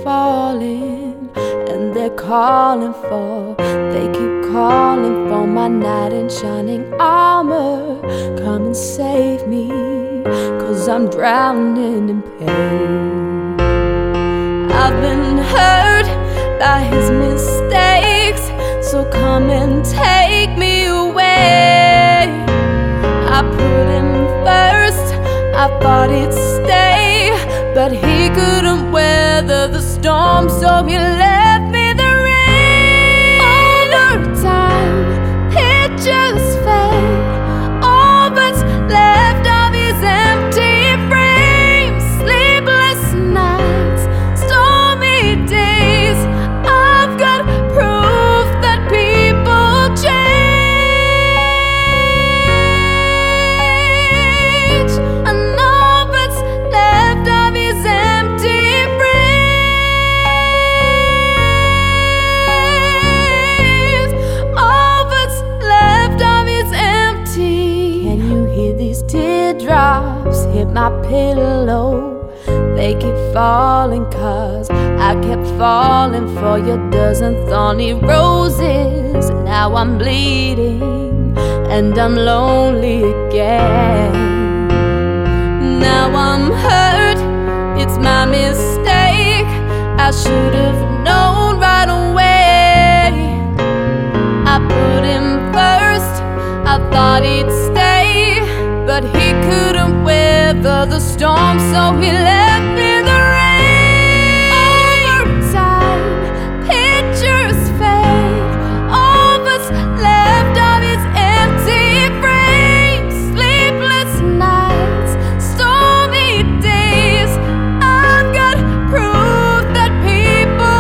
falling, and they're calling for, they keep calling for my knight in shining armor. Come and save me, 'cause I'm drowning in pain. I've been hurt by his mistakes, so come and take me away. I put him first, I thought he'd stay, but he couldn't weather the storm, so he left me the rain. Over time, pictures fade, all that's left of his empty frame. Sleepless nights, stormy days, I've got proof that people change. And all that's left of his empty frames, all that's left of his empty. Can you hear these teardrops hit my pillow? They keep falling 'cause I kept falling for your dozen thorny roses. Now I'm bleeding and I'm lonely again. Now I'm hurt, it's my mistake. I should have known right away. I put him first, I thought he'd stay, but he couldn't weather the storm, so he left me the rain. Over time, pictures fade, all that's left of his empty frame. Sleepless nights, stormy days, I've got proof that people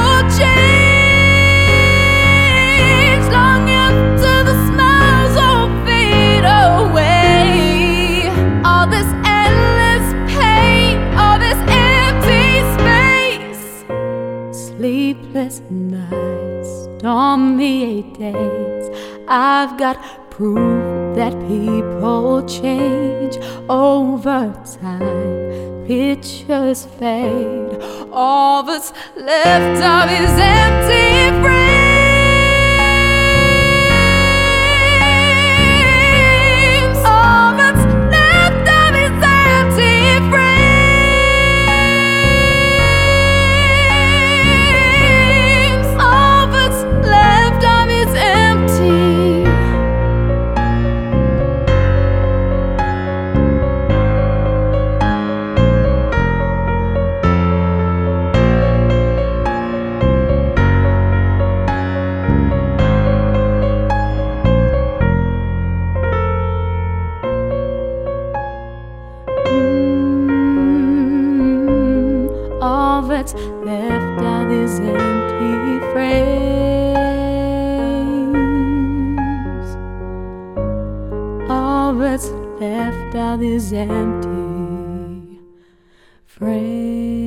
change. Long after the smiles all fade away, all this endless pain, all this empty space. Sleepless nights, stormy days, I've got proof that people change. Over time, pictures fade, all that's left of his empty frames. All that's left of his empty frames. All that's left of his empty. All that's left of his empty frames. All that's left of his empty frames.